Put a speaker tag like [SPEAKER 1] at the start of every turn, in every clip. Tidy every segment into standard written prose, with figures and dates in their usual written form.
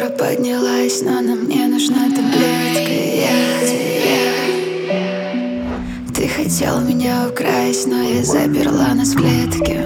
[SPEAKER 1] я поднялась, но на мне нужна таблетка. Ты хотел меня украсть, но я заперла нас в клетке.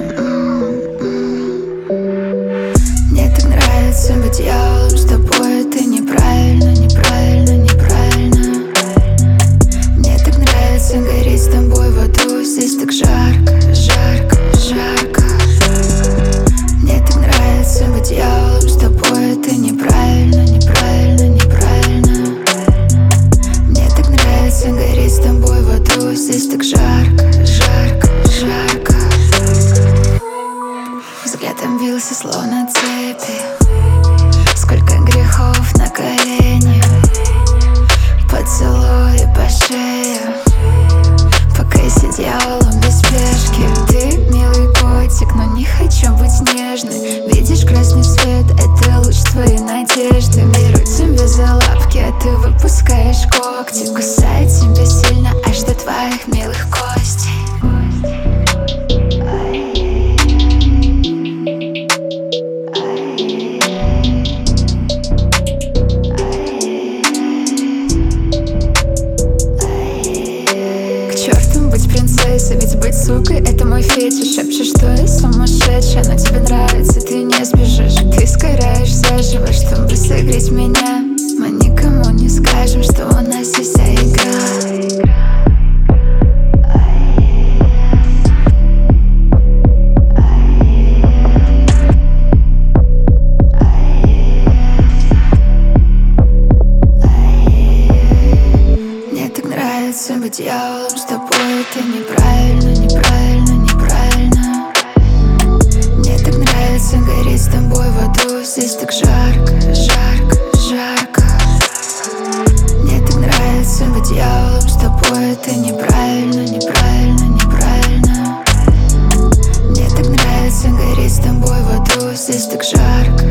[SPEAKER 1] Мне так нравится быть дьяволом с тобой, это неправильно, неправильно, неправильно. Мне так нравится гореть с тобой в аду, здесь так жарко, жарко, жарко. Мне так нравится быть дьяволом с тобой, это неправильно, неправильно, неправильно. Мне так нравится гореть с тобой в аду, здесь так жарко, жарко, жарко. Взглядом бился словно цепи, сколько грехов на колени, поцелуи по шее, пока я дьяволом без спешки. Ты милый котик, но не хочу быть нежной. Видишь красный свет, это луч твоей надежды. Беру тебя за лапки, а ты выпускаешь когти. Кусаю тебя сильно, аж до твоих милых костей. Быть принцессой, ведь быть сукой — это мой фетиш. Шепчешь, что я сумасшедшая, но тебе нравится, ты не сбежишь. Ты сгораешь заживо, чтобы согреть меня. Мы никому не скажем, что у нас есть вся игра. Мне так нравится быть дьяволом с тобой, это неправильно, неправильно, неправильно. Мне так нравится гореть с тобой в аду, здесь так жарко, жарко, жарко. Мне так нравится быть дьяволом с тобой, это неправильно, неправильно, неправильно. Мне так нравится гореть с тобой в аду, здесь так жарко.